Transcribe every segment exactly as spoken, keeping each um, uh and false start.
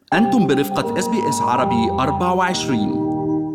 أنتم برفقة إس بي إس عربي أربعة وعشرين.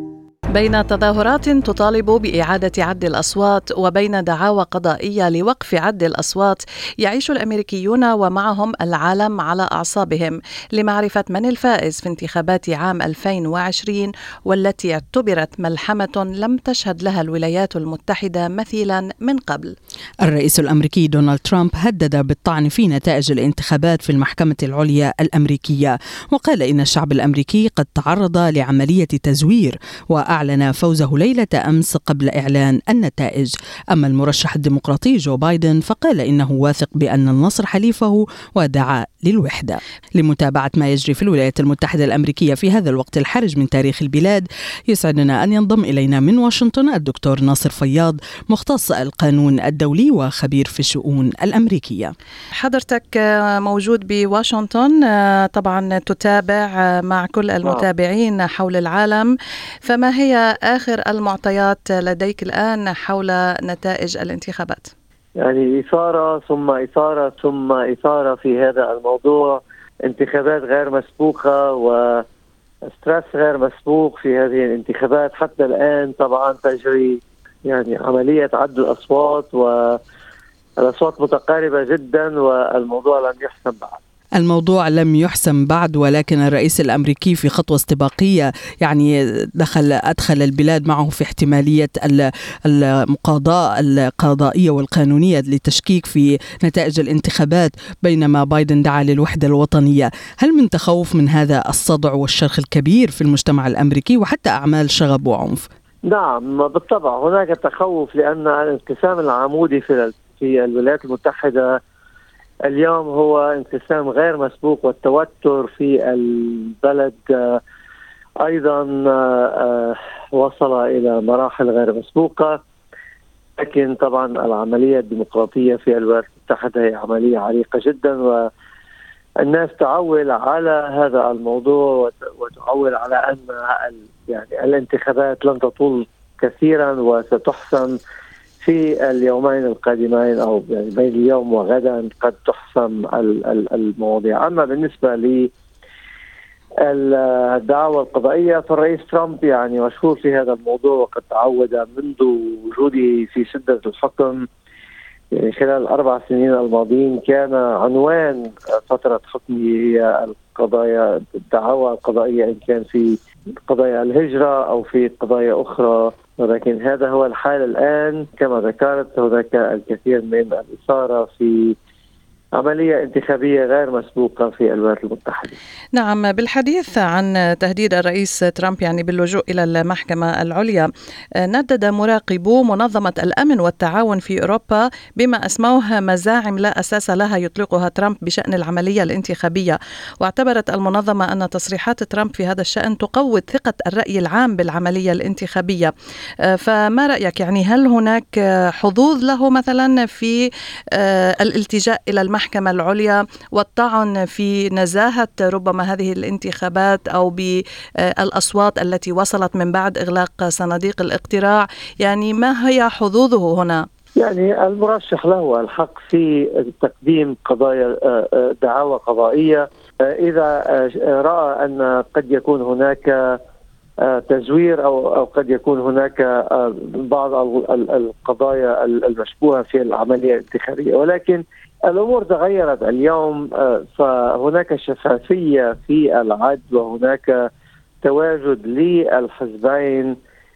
بين تظاهرات تطالب بإعادة عد الأصوات وبين دعاوى قضائية لوقف عد الأصوات، يعيش الأمريكيون ومعهم العالم على أعصابهم لمعرفة من الفائز في انتخابات عام ألفين وعشرين، والتي اعتبرت ملحمة لم تشهد لها الولايات المتحدة مثيلا من قبل. الرئيس الأمريكي دونالد ترامب هدد بالطعن في نتائج الانتخابات في المحكمة العليا الأمريكية، وقال إن الشعب الأمريكي قد تعرض لعملية تزوير، وأعلن أعلن فوزه ليلة أمس قبل إعلان النتائج. أما المرشح الديمقراطي جو بايدن فقال إنه واثق بأن النصر حليفه ودعا للوحدة. لمتابعة ما يجري في الولايات المتحدة الأمريكية في هذا الوقت الحرج من تاريخ البلاد، يسعدنا أن ينضم إلينا من واشنطن الدكتور ناصر فياض، مختص القانون الدولي وخبير في الشؤون الأمريكية. حضرتك موجود بواشنطن، طبعا تتابع مع كل المتابعين حول العالم، فما هي آخر المعطيات لديك الآن حول نتائج الانتخابات؟ يعني إثارة ثم إثارة ثم إثارة في هذا الموضوع، انتخابات غير مسبوقة وستريس غير مسبوق في هذه الانتخابات. حتى الآن طبعا تجري يعني عملية عد الأصوات والأصوات متقاربة جدا، والموضوع لم يحسم بعد. الموضوع لم يحسم بعد، ولكن الرئيس الأمريكي في خطوة استباقية يعني دخل أدخل البلاد معه في احتمالية المقاضاة القضائية والقانونية لتشكيك في نتائج الانتخابات، بينما بايدن دعا للوحدة الوطنية. هل من تخوف من هذا الصدع والشرخ الكبير في المجتمع الأمريكي وحتى أعمال شغب وعنف؟ نعم بالطبع هناك تخوف، لأن الانقسام العمودي في في الولايات المتحدة اليوم هو انقسام غير مسبوق، والتوتر في البلد أيضا وصل إلى مراحل غير مسبوقة. لكن طبعا العملية الديمقراطية في الولايات المتحدة هي عملية عريقة جدا، والناس تعول على هذا الموضوع وتعول على أن يعني الانتخابات لن تطول كثيرا وستحسم في اليومين القادمين، أو يعني بين اليوم وغدا قد تحسم المواضيع. أما بالنسبة للدعوى القضائية فالرئيس ترامب يعني مشهور في هذا الموضوع، وقد تعود منذ وجوده في سدة الحكم يعني خلال الأربع سنين الماضيين كان عنوان فترة حكمه هي القضايا الدعوى القضائية، إن كان في قضايا الهجرة أو في قضايا أخرى. ولكن هذا هو الحال الآن. كما ذكرت هناك الكثير من الإثارة في عملية انتخابية غير مسبوقة في الولايات المتحدة. نعم، بالحديث عن تهديد الرئيس ترامب يعني باللجوء إلى المحكمة العليا، ندد مراقبو منظمة الأمن والتعاون في أوروبا بما أسموها مزاعم لا أساس لها يطلقها ترامب بشأن العملية الانتخابية، واعتبرت المنظمة أن تصريحات ترامب في هذا الشأن تقوض ثقة الرأي العام بالعملية الانتخابية. فما رأيك؟ يعني هل هناك حظوظ له مثلا في الالتجاء إلى المحكمة المحكمة العليا والطعن في نزاهة ربما هذه الانتخابات أو بالأصوات التي وصلت من بعد إغلاق صناديق الاقتراع؟ يعني ما هي حظوظه هنا؟ يعني المرشح له الحق في تقديم قضايا دعاوى قضائية إذا رأى أن قد يكون هناك تزوير أو أو قد يكون هناك بعض القضايا المشبوهة في العملية الانتخابية. ولكن الأمور تغيرت اليوم، فهناك شفافية في العد وهناك تواجد للحزبين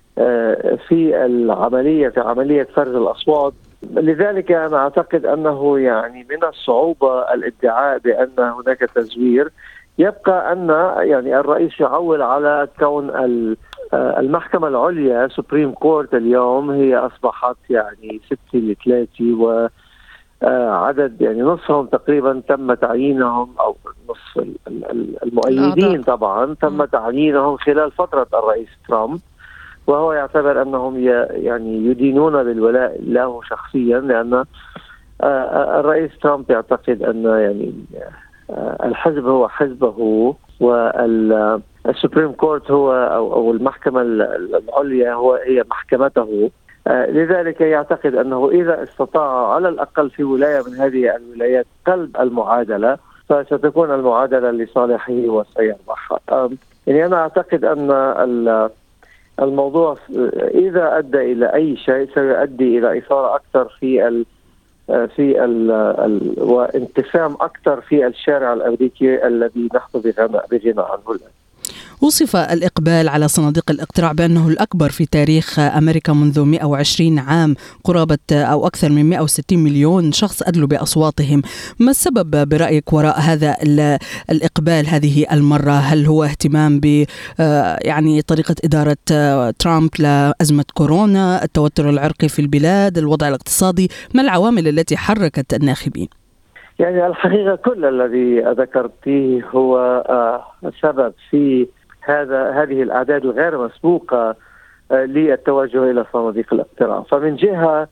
في العملية في عملية فرز الأصوات. لذلك أنا أعتقد أنه يعني من الصعوبة الادعاء بأن هناك تزوير. يبقى أن يعني الرئيس يعول على كون المحكمة العليا سوبريم كورت اليوم هي أصبحت يعني ستة لثلاثة، و عدد يعني نصفهم تقريبا تم تعيينهم، أو نصف المؤيدين طبعا تم تعيينهم خلال فترة الرئيس ترامب، وهو يعتبر أنهم يعني يدينون بالولاء له شخصيا، لأن الرئيس ترامب يعتقد أن يعني الحزب هو حزبه والسوبريم كورت هو أو المحكمة العليا هو هي محكمته. لذلك يعتقد أنه إذا استطاع على الأقل في ولاية من هذه الولايات قلب المعادلة فستكون المعادلة لصالحه وسيربح. يعني أنا أعتقد أن الموضوع إذا أدى إلى أي شيء سيؤدي إلى إثارة أكثر في ال في ال ال وانقسام أكثر في الشارع الأمريكي الذي نحن بغنى عنه الآن. وصف الإقبال على صناديق الاقتراع بأنه الأكبر في تاريخ أمريكا منذ مئة وعشرين عام، قرابة أو أكثر من مئة وستين مليون شخص أدلوا بأصواتهم. ما السبب برأيك وراء هذا الإقبال هذه المرة؟ هل هو اهتمام ب يعني طريقة إدارة ترامب لأزمة كورونا، التوتر العرقي في البلاد، الوضع الاقتصادي؟ ما العوامل التي حركت الناخبين؟ يعني الحقيقة كل الذي ذكرته هو سبب في هذا هذه الأعداد الغير مسبوقة للتوجه إلى صناديق الاقتراع. فمن جهة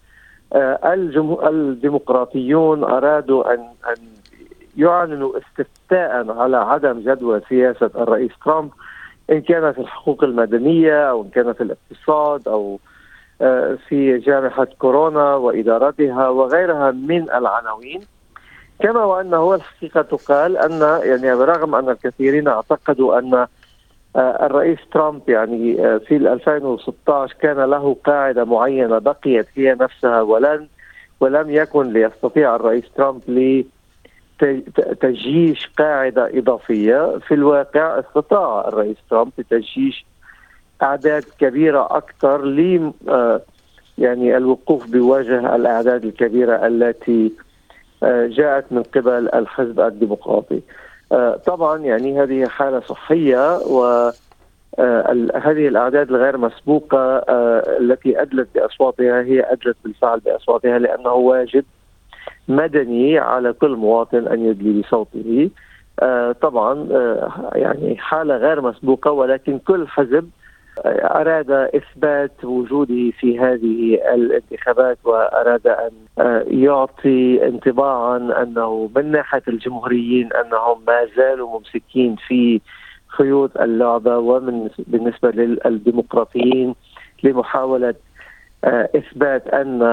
الديمقراطيون أرادوا أن أن يعلنوا استفتاء على عدم جدوى سياسة الرئيس ترامب، إن كان في الحقوق المدنية أو إن كان في الاقتصاد أو في جائحة كورونا وإدارتها وغيرها من العناوين. كما وأنه الحقيقة تقال أن يعني برغم أن الكثيرين اعتقدوا أن الرئيس ترامب يعني في ألفين وستة عشر كان له قاعدة معينة بقيت هي نفسها، ولن ولم يكن ليستطيع الرئيس ترامب لتجيش قاعدة إضافية. في الواقع استطاع الرئيس ترامب تجيش أعداد كبيرة أكثر ل يعني الوقوف بوجه الأعداد الكبيرة التي جاءت من قبل الحزب الديمقراطي. طبعا يعني هذه حالة صحية، وهذه الأعداد الغير مسبوقة التي أدلت بأصواتها هي أدلت بالفعل بأصواتها، لأنه واجب مدني على كل مواطن أن يدلي بصوته. طبعا يعني حالة غير مسبوقة، ولكن كل حزب أراد إثبات وجوده في هذه الانتخابات وأراد أن يعطي انطباعا أنه من ناحية الجمهوريين أنهم ما زالوا ممسكين في خيوط اللعبة، ومن بالنسبة للديمقراطيين لمحاولة إثبات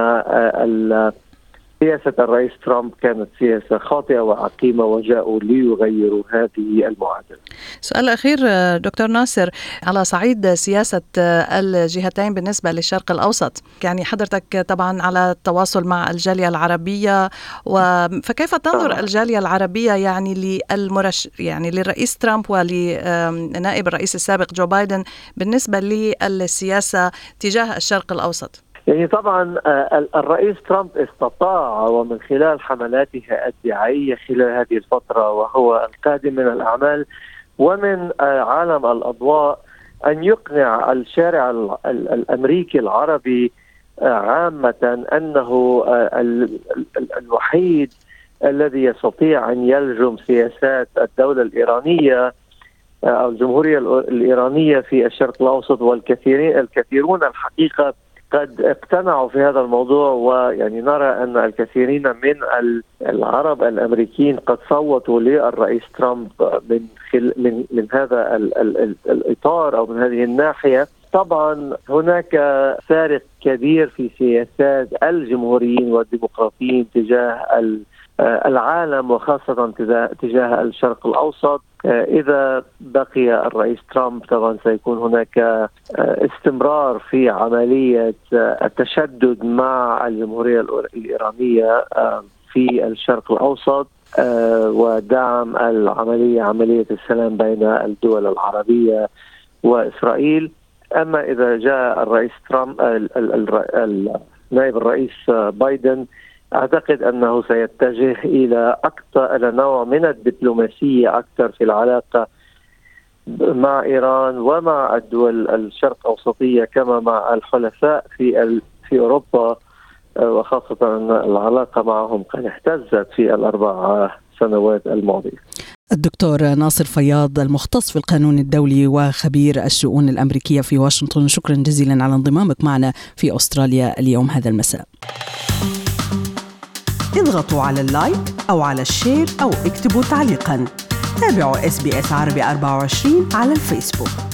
أن سياسة الرئيس ترامب كانت سياسة خاطئة وعقيمة وجاءوا ليغيروا هذه المعادلة. سؤال أخير دكتور ناصر، على صعيد سياسة الجهتين بالنسبة للشرق الأوسط، يعني حضرتك طبعا على التواصل مع الجالية العربية، فكيف تنظر الجالية العربية يعني للمرش يعني للرئيس ترامب ولنائب الرئيس السابق جو بايدن بالنسبة للسياسة تجاه الشرق الأوسط؟ يعني طبعا الرئيس ترامب استطاع ومن خلال حملاته الدعائية خلال هذه الفترة وهو القادم من الأعمال ومن عالم الأضواء أن يقنع الشارع الأمريكي العربي عامة أنه الوحيد الذي يستطيع أن يلجم سياسات الدولة الإيرانية أو الجمهورية الإيرانية في الشرق الأوسط. والكثيرين الكثيرون الحقيقة قد اقتنعوا في هذا الموضوع، ويعني نرى أن الكثيرين من العرب الأمريكيين قد صوتوا للرئيس ترامب من خل من من هذا ال ال الإطار أو من هذه الناحية. طبعا هناك فارق كبير في سياسات الجمهوريين والديمقراطيين تجاه العالم وخاصة تجاه الشرق الأوسط. إذا بقي الرئيس ترامب طبعا سيكون هناك استمرار في عملية التشدد مع الجمهورية الإيرانية في الشرق الأوسط ودعم العملية عملية السلام بين الدول العربية وإسرائيل. أما إذا جاء الرئيس ترامب نائب الرئيس بايدن أعتقد أنه سيتجه إلى أكثر إلى نوع من الدبلوماسية أكثر في العلاقة مع إيران ومع الدول الشرق أوسطية كما مع الحلفاء في في أوروبا، وخاصة أن العلاقة معهم قد اهتزت في الأربع سنوات الماضية. الدكتور ناصر فياض المختص في القانون الدولي وخبير الشؤون الأمريكية في واشنطن، شكرا جزيلا على انضمامك معنا في أستراليا اليوم هذا المساء. اضغطوا على اللايك أو على الشير أو اكتبوا تعليقا. تابعوا إس بي إس عربي أربعة وعشرين على الفيسبوك.